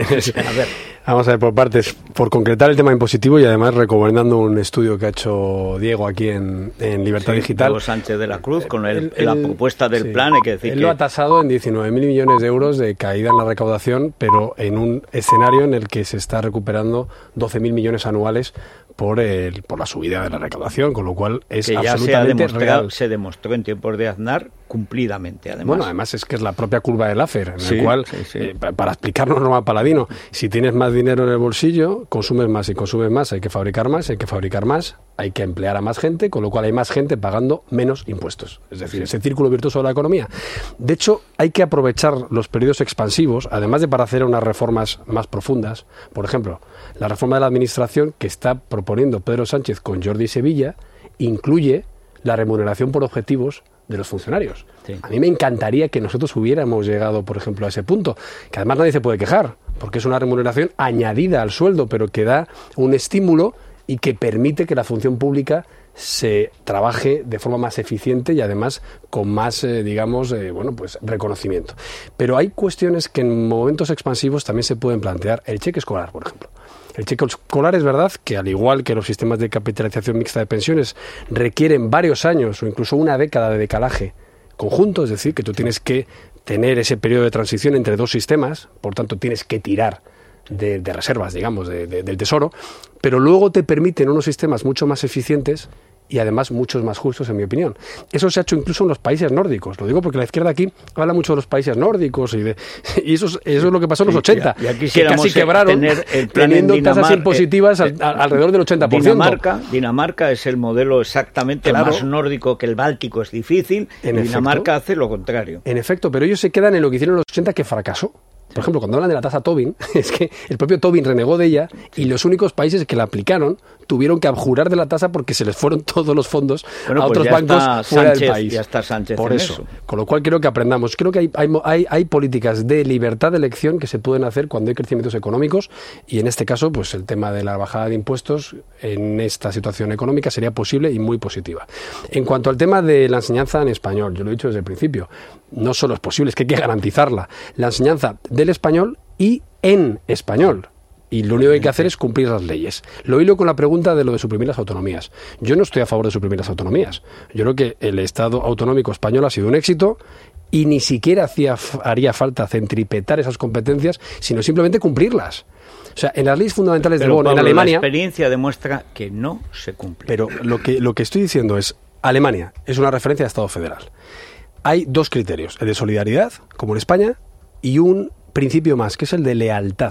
A ver. Vamos a ver por partes, por concretar el tema impositivo y además recomendando un estudio que ha hecho Diego aquí en, en Libertad Sí, Digital. Diego Sánchez de la Cruz, con el, El- el- la propuesta del sí. plan, hay que decir Él que... lo ha tasado en diecinueve mil millones de euros de caída en la recaudación, pero en un escenario en el que se está recuperando doce mil millones anuales por el, por la subida de la recaudación, con lo cual es que ya se, ha absolutamente demostrado, real. se demostró en tiempos de Aznar cumplidamente, además. Bueno, además es que es la propia curva de Laffer, en Sí, el cual, sí, sí. eh, pa- para explicarnos Norma Paladino, si tienes más dinero en el bolsillo, consumes más, y consumes más, hay que fabricar más, hay que fabricar más, hay que emplear a más gente, con lo cual hay más gente pagando menos impuestos. Es decir, Sí. ese círculo virtuoso de la economía. De hecho, hay que aprovechar los periodos expansivos, además de para hacer unas reformas más profundas. Por ejemplo, la reforma de la administración que está proponiendo Pedro Sánchez con Jordi Sevilla incluye la remuneración por objetivos de los funcionarios. Sí. A mí me encantaría que nosotros hubiéramos llegado, por ejemplo, a ese punto, que además nadie se puede quejar, porque es una remuneración añadida al sueldo, pero que da un estímulo y que permite que la función pública se trabaje de forma más eficiente y además con más, eh, digamos, eh, bueno, pues reconocimiento. Pero hay cuestiones que en momentos expansivos también se pueden plantear. El cheque escolar, por ejemplo. El cheque escolar es verdad que, al igual que los sistemas de capitalización mixta de pensiones, requieren varios años o incluso una década de decalaje conjunto, es decir, que tú tienes que tener ese periodo de transición entre dos sistemas, por tanto tienes que tirar de, de reservas, digamos, de, de, del tesoro, pero luego te permiten unos sistemas mucho más eficientes y además muchos más justos, en mi opinión. Eso se ha hecho incluso en los países nórdicos. Lo digo porque la izquierda aquí habla mucho de los países nórdicos y, de, y eso, es, eso es lo que pasó en los ochenta, Ya, ya que casi quebraron tener el plan teniendo en tasas Dinamar- impositivas eh, al- al- alrededor del ochenta por ciento. Dinamarca, Dinamarca es el modelo exactamente Claro. más nórdico, que el Báltico es difícil, En y efecto. Dinamarca hace lo contrario. En efecto, pero ellos se quedan en lo que hicieron en los ochenta, que fracasó. Por ejemplo, cuando hablan de la tasa Tobin, es que el propio Tobin renegó de ella y los únicos países que la aplicaron tuvieron que abjurar de la tasa porque se les fueron todos los fondos Bueno, a pues otros ya bancos está fuera Sánchez, del país. ya está Sánchez Por en eso. eso. Con lo cual creo que aprendamos. Creo que hay, hay, hay, hay políticas de libertad de elección que se pueden hacer cuando hay crecimientos económicos y en este caso pues el tema de la bajada de impuestos en esta situación económica sería posible y muy positiva. En cuanto al tema de la enseñanza en español, yo lo he dicho desde el principio, no solo es posible, es que hay que garantizarla. La enseñanza del español y en español. Y lo único que hay que hacer es cumplir las leyes. Lo hilo con la pregunta de lo de suprimir las autonomías. Yo no estoy a favor de suprimir las autonomías. Yo creo que el Estado autonómico español ha sido un éxito y ni siquiera hacía, haría falta centripetar esas competencias, sino simplemente cumplirlas. O sea, en las leyes fundamentales de Pero, Bonn, en Pablo, Alemania... la experiencia demuestra que no se cumple. Pero lo que, lo que estoy diciendo es, Alemania es una referencia de Estado federal. Hay dos criterios, el de solidaridad, como en España, y un principio más, que es el de lealtad.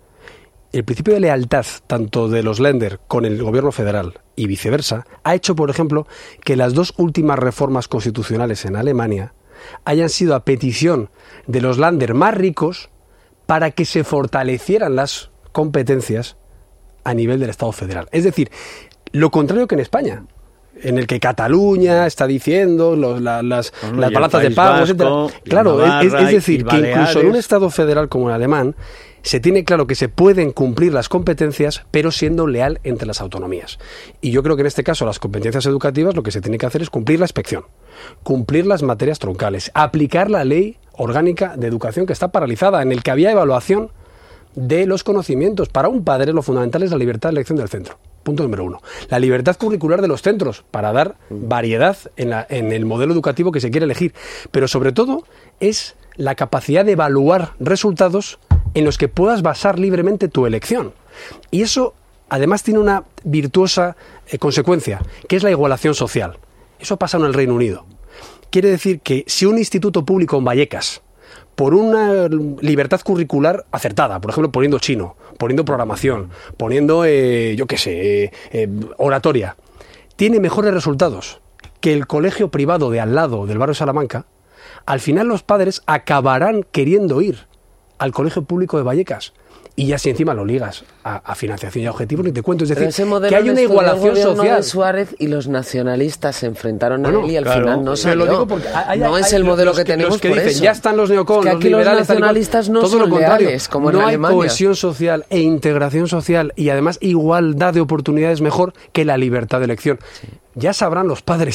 El principio de lealtad, tanto de los Länder con el gobierno federal y viceversa, ha hecho, por ejemplo, que las dos últimas reformas constitucionales en Alemania hayan sido a petición de los Länder más ricos para que se fortalecieran las competencias a nivel del Estado federal. Es decir, lo contrario que en España, en el que Cataluña está diciendo los, la, las, Bueno, las y el balanzas de País pago, Vasco, etcétera. y Claro, es, Navarra, es decir, y que incluso en un Baleares. Estado federal como el alemán se tiene claro que se pueden cumplir las competencias, pero siendo leal entre las autonomías. Y yo creo que en este caso las competencias educativas lo que se tiene que hacer es cumplir la inspección, cumplir las materias troncales, aplicar la ley orgánica de educación que está paralizada, en el que había evaluación de los conocimientos. Para un padre lo fundamental es la libertad de elección del centro. Punto número uno. La libertad curricular de los centros para dar variedad en, la, en el modelo educativo que se quiere elegir. Pero sobre todo es la capacidad de evaluar resultados en los que puedas basar libremente tu elección. Y eso además tiene una virtuosa eh, consecuencia, que es la igualación social. Eso pasa en el Reino Unido. Quiere decir que si un instituto público en Vallecas, por una libertad curricular acertada, por ejemplo, poniendo chino, poniendo programación, poniendo, eh, yo qué sé, eh, eh, oratoria, tiene mejores resultados que el colegio privado de al lado del barrio Salamanca, al final los padres acabarán queriendo ir al colegio público de Vallecas. Y ya si encima lo ligas a, a financiación y a objetivos, ni te cuento. Es Pero decir, ese modelo que hay de una estudio del igualación gobierno social. de Suárez y los nacionalistas se enfrentaron Bueno, a él y al claro, final no pero salió. lo digo porque hay- no hay- es hay el modelo los que que- tenemos los que por dicen, eso. ya están los neocons, Es que los aquí los liberales, tal y cual. nacionalistas no Todo lo son contrario. leales, como en no hay Alemania. cohesión social e integración social y además igualdad de oportunidades mejor que la libertad de elección. Ya sabrán los padres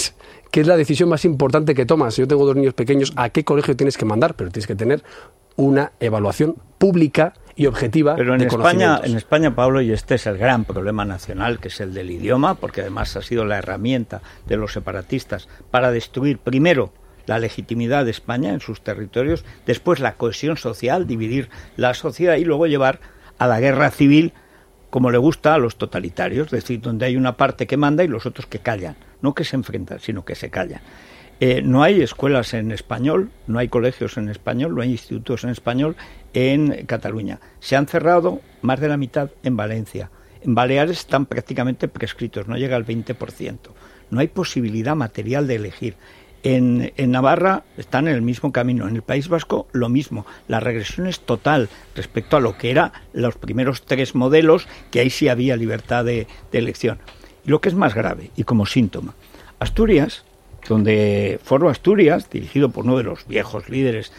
¿qué es la decisión más importante que tomas? Si yo tengo dos niños pequeños, ¿a qué colegio tienes que mandar? Pero tienes que tener una evaluación pública y objetiva. Pero en de España, en España, Pablo, y este es el gran problema nacional, que es el del idioma, porque además ha sido la herramienta de los separatistas para destruir primero la legitimidad de España en sus territorios, después la cohesión social, dividir la sociedad y luego llevar a la guerra civil, como le gusta a los totalitarios, es decir, donde hay una parte que manda y los otros que callan, no que se enfrentan, sino que se callan. Eh, no hay escuelas en español, no hay colegios en español, no hay institutos en español en Cataluña. Se han cerrado más de la mitad en Valencia. En Baleares están prácticamente prescritos, no llega al veinte por ciento. No hay posibilidad material de elegir. En, en Navarra están en el mismo camino. En el País Vasco lo mismo. La regresión es total respecto a lo que eran los primeros tres modelos, que ahí sí había libertad de, de elección. Y lo que es más grave, y como síntoma, Asturias, donde Foro Asturias, dirigido por uno de los viejos líderes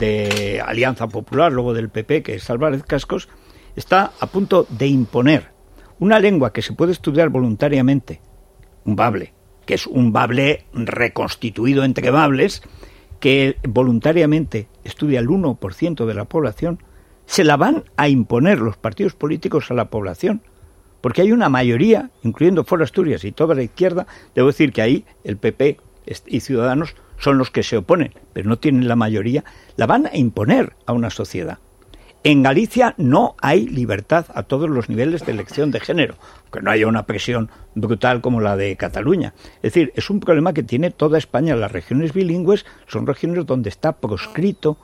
de Alianza Popular, luego del P P, que es Álvarez Cascos, está a punto de imponer una lengua que se puede estudiar voluntariamente, un bable, que es un bable reconstituido entre bables, que voluntariamente estudia el uno por ciento de la población, se la van a imponer los partidos políticos a la población, porque hay una mayoría, incluyendo Foro Asturias y toda la izquierda. Debo decir que ahí el P P y Ciudadanos son los que se oponen, pero no tienen la mayoría, la van a imponer a una sociedad. En Galicia no hay libertad a todos los niveles de elección de género, que no haya una presión brutal como la de Cataluña. Es decir, es un problema que tiene toda España. Las regiones bilingües son regiones donde está proscrito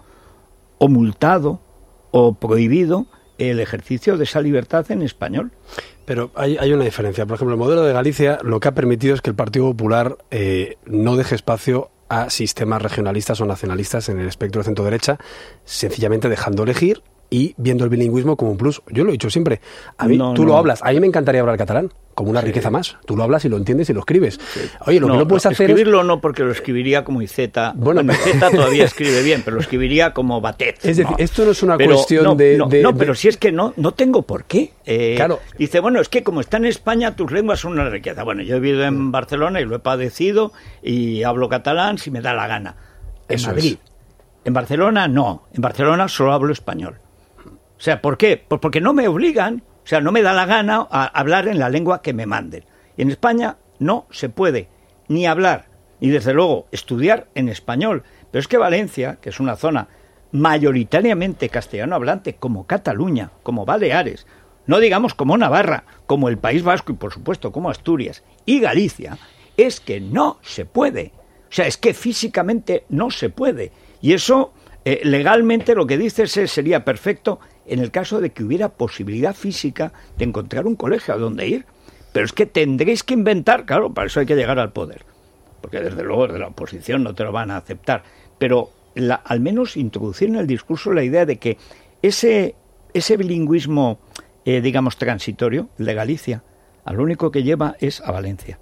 o multado o prohibido el ejercicio de esa libertad en español. Pero hay, hay una diferencia. Por ejemplo, el modelo de Galicia lo que ha permitido es que el Partido Popular eh, no deje espacio a sistemas regionalistas o nacionalistas en el espectro de centro-derecha, sencillamente dejando elegir y viendo el bilingüismo como un plus. Yo lo he dicho siempre. A mí, no, tú no. lo hablas. A mí me encantaría hablar catalán, como una sí. riqueza más. Tú lo hablas y lo entiendes y lo escribes. Sí. Oye, lo no, que no puedes no, hacer escribirlo es... no, porque lo escribiría como Iceta. Bueno, bueno Iceta todavía escribe bien, pero lo escribiría como Batet. Es decir, no. esto no es una pero, cuestión no, de, no, de... No, de... pero si es que no, no tengo por qué. Eh, claro. Dice, bueno, es que como está en España, tus lenguas son una riqueza. Bueno, yo he vivido en Barcelona y lo he padecido y hablo catalán si me da la gana. En Eso Madrid. Es. En Barcelona, no. En Barcelona solo hablo español. O sea, ¿por qué? Pues porque no me obligan, o sea, no me da la gana a hablar en la lengua que me manden. Y en España no se puede ni hablar, ni desde luego estudiar en español. Pero es que Valencia, que es una zona mayoritariamente castellano hablante, como Cataluña, como Baleares, no digamos como Navarra, como el País Vasco y por supuesto como Asturias y Galicia, es que no se puede. O sea, es que físicamente no se puede. Y eso, eh, legalmente, lo que dices es, sería perfecto en el caso de que hubiera posibilidad física de encontrar un colegio a donde ir. Pero es que tendréis que inventar, claro, para eso hay que llegar al poder. Porque desde luego desde la oposición no te lo van a aceptar. Pero la, al menos introducir en el discurso la idea de que ese, ese bilingüismo, eh, digamos, transitorio, el de Galicia, a lo único que lleva es a Valencia.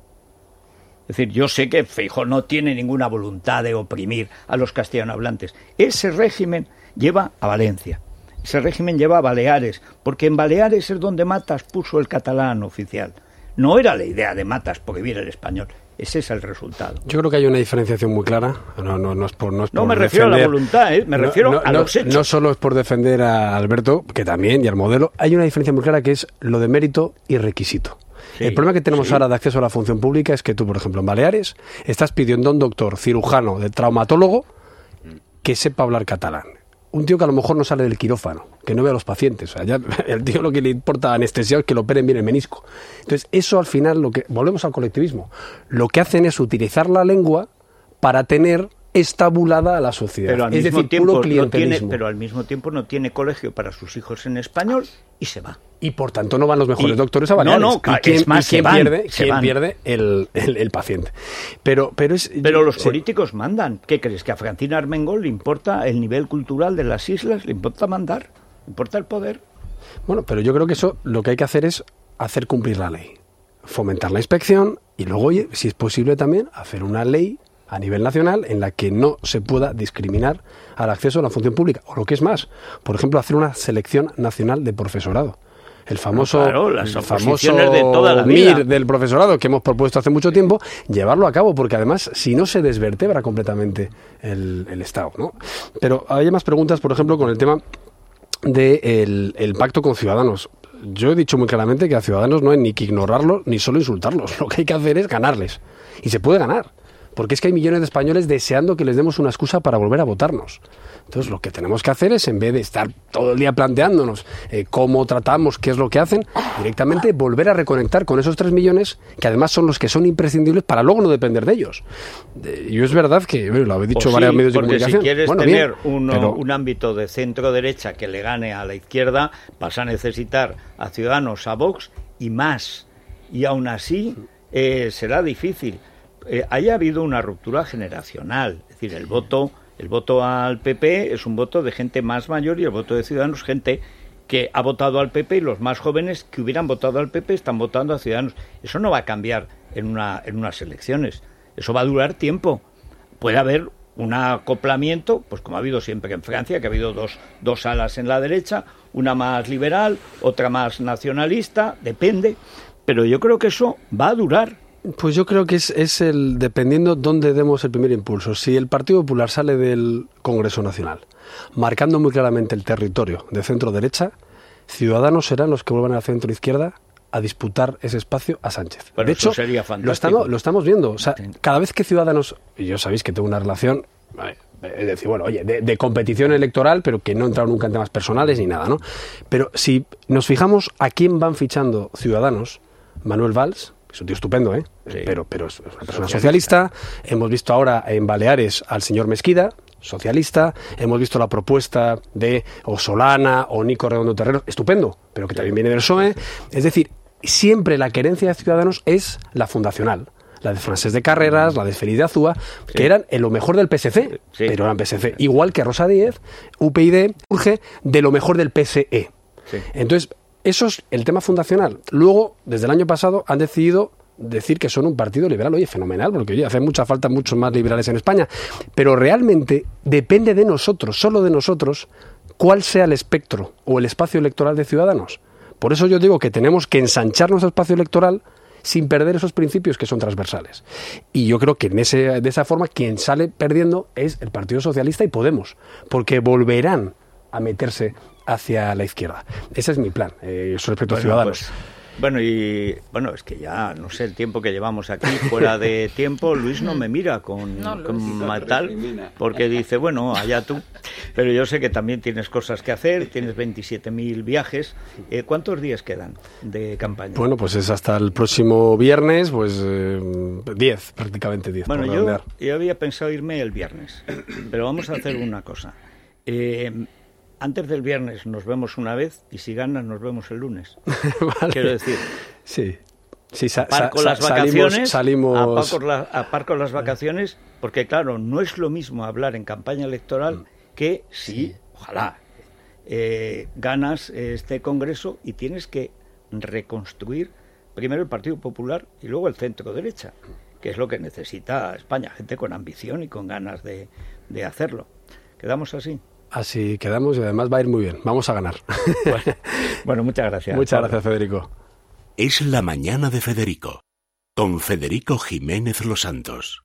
Es decir, yo sé que Feijóo no tiene ninguna voluntad de oprimir a los castellanohablantes. Ese régimen lleva a Valencia. Ese régimen lleva a Baleares, porque en Baleares es donde Matas puso el catalán oficial. No era la idea de Matas prohibir el español. Ese es el resultado. Yo creo que hay una diferenciación muy clara. No, no, no es por no, es no por me refiero defender, a la voluntad, ¿eh? me no, refiero no, a no, los hechos. No solo es por defender a Alberto, que también, y al modelo. Hay una diferencia muy clara que es lo de mérito y requisito. Sí, el problema que tenemos sí. ahora de acceso a la función pública es que tú, por ejemplo, en Baleares, estás pidiendo a un doctor cirujano, de traumatólogo, que sepa hablar catalán. Un tío que a lo mejor no sale del quirófano, que no ve a los pacientes. O sea, ya, el tío lo que le importa a anestesiar es que lo operen bien el menisco. Entonces, eso al final, lo que volvemos al colectivismo. Lo que hacen es utilizar la lengua para tener estabulada a la sociedad. Pero al es mismo decir, tiempo puro no tiene, clientelismo. pero al mismo tiempo no tiene colegio para sus hijos en español y se va. Y por tanto no van los mejores y, doctores a Baleares. No, no, ¿Y quién, es más, y quién se van, pierde, se quién van. pierde el, el, el paciente. Pero, pero, es, pero los sí. políticos mandan. ¿Qué crees? ¿Que a Francina Armengol le importa el nivel cultural de las islas? ¿Le importa mandar? ¿Le importa el poder? Bueno, pero yo creo que eso lo que hay que hacer es hacer cumplir la ley. Fomentar la inspección y luego, oye, si es posible también, hacer una ley a nivel nacional en la que no se pueda discriminar al acceso a la función pública. O lo que es más, por ejemplo, hacer una selección nacional de profesorado. el famoso, claro, las el famoso de toda la M I vida. R del profesorado que hemos propuesto hace mucho tiempo, llevarlo a cabo, porque además, si no, se desvertebra completamente el, el Estado, ¿no? Pero hay más preguntas, por ejemplo, con el tema del el pacto con Ciudadanos. Yo he dicho muy claramente que a Ciudadanos no hay ni que ignorarlos ni solo insultarlos. Lo que hay que hacer es ganarles. Y se puede ganar. Porque es que hay millones de españoles deseando que les demos una excusa para volver a votarnos. Entonces, lo que tenemos que hacer es, en vez de estar todo el día planteándonos eh, cómo tratamos, qué es lo que hacen, directamente volver a reconectar con esos tres millones, que además son los que son imprescindibles para luego no depender de ellos. Eh, yo es verdad que, bueno, lo habéis dicho Pues varios sí, medios de porque comunicación. si quieres bueno, tener bien, uno, pero... un ámbito de centro-derecha que le gane a la izquierda, vas a necesitar a Ciudadanos, a Vox y más. Y aún así eh, será difícil. Eh, haya habido una ruptura generacional, es decir, el voto el voto al P P es un voto de gente más mayor y el voto de Ciudadanos, gente que ha votado al P P, y los más jóvenes que hubieran votado al P P están votando a Ciudadanos. Eso no va a cambiar en una en unas elecciones, eso va a durar tiempo. Puede haber un acoplamiento, pues como ha habido siempre en Francia, que ha habido dos, dos alas en la derecha, una más liberal, otra más nacionalista, depende, pero yo creo que eso va a durar. Pues yo creo que es, es el dependiendo dónde demos el primer impulso. Si el Partido Popular sale del Congreso Nacional, marcando muy claramente el territorio de centro-derecha, Ciudadanos serán los que vuelvan al centro-izquierda a disputar ese espacio a Sánchez. Pero de eso hecho, sería fantástico. Lo estamos, lo estamos viendo. O sea, cada vez que Ciudadanos, y yo sabéis que tengo una relación, es decir, bueno, oye, de, de competición electoral, pero que no he entrado nunca en temas personales ni nada, ¿no? Pero si nos fijamos a quién van fichando Ciudadanos, Manuel Valls, es un tío estupendo, ¿eh? Sí. Pero, pero es una persona socialista. Hemos visto ahora en Baleares al señor Mesquida, socialista. Hemos visto la propuesta de o Solana o Nico Redondo Terrero, estupendo, pero que también viene del P S O E. Es decir, siempre la querencia de Ciudadanos es la fundacional. La de Francés de Carreras, la de Félix de Azúa, sí. que eran en lo mejor del P S C, sí. pero eran P S C. Igual que Rosa Díez, U P y surge de lo mejor del P S E. Sí. Entonces, eso es el tema fundacional. Luego, desde el año pasado, han decidido decir que son un partido liberal. Oye, fenomenal, porque oye, hace mucha falta muchos más liberales en España. Pero realmente depende de nosotros, solo de nosotros, cuál sea el espectro o el espacio electoral de Ciudadanos. Por eso yo digo que tenemos que ensanchar nuestro espacio electoral sin perder esos principios que son transversales. Y yo creo que en ese, de esa forma quien sale perdiendo es el Partido Socialista y Podemos, porque volverán a meterse hacia la izquierda. Ese es mi plan, eh, respecto bueno, a Ciudadanos. Pues, bueno, y bueno, es que ya no sé el tiempo que llevamos aquí, fuera de tiempo, Luis no me mira con, no, con tal, porque dice, bueno, allá tú, pero yo sé que también tienes cosas que hacer, tienes veintisiete mil viajes. Eh, ¿Cuántos días quedan de campaña? Bueno, pues es hasta el próximo viernes, pues diez, eh, prácticamente diez. Bueno, yo, yo había pensado irme el viernes, pero vamos a hacer una cosa. Eh, Antes del viernes nos vemos una vez y si ganas nos vemos el lunes. Vale. Quiero decir, sí, sí sa- aparco sa- las vacaciones, salimos, salimos... Aparco, la, aparco las vacaciones, porque claro, no es lo mismo hablar en campaña electoral que si, sí. ojalá, eh, ganas este congreso y tienes que reconstruir primero el Partido Popular y luego el centro derecha, que es lo que necesita España, gente con ambición y con ganas de, de hacerlo. ¿Quedamos así? Así quedamos y además va a ir muy bien. Vamos a ganar. Bueno, bueno muchas gracias. Muchas Pablo. gracias, Federico. Es la mañana de Federico, con Federico Jiménez Los Santos.